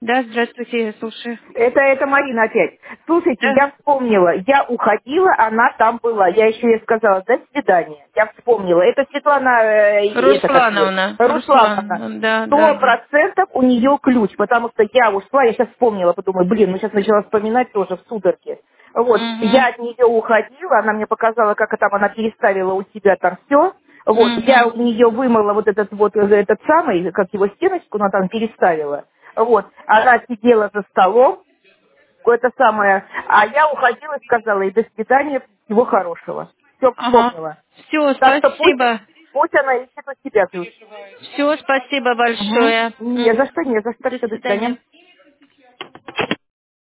Да, здравствуйте, я слушаю. Это Марина опять. Слушайте, Да. я вспомнила. Я уходила, она там была. Я еще ей сказала, до свидания. Я вспомнила. Это Светлана, это как ее? Руслановна. Руслановна. Руслан, да, да, Сто да. процентов у нее ключ, потому что я ушла, я сейчас вспомнила, подумала, блин, ну сейчас начала вспоминать тоже в судорге. Вот, я Угу. от нее уходила, она мне показала, как там она переставила у себя там все. Вот, я у Угу. нее вымыла вот этот самый, как его стеночку, она там переставила. Вот, она сидела за столом, это самое, а я уходила и сказала ей до свидания, всего хорошего. Все Ага. вспомнила. Все, Так что пусть, спасибо. пусть она ищет у себя ключ. Все, спасибо Угу. большое. Не за что, не за что. До Все, до свидания. свидания.